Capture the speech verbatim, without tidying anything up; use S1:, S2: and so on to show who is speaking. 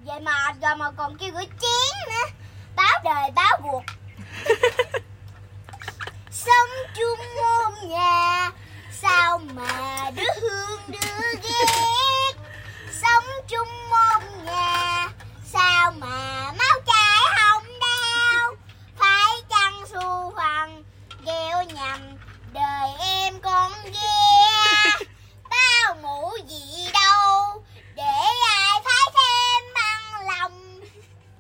S1: Vậy mà rồi mà còn kêu rửa chén nữa. Báo đời báo cuộc. Sống chung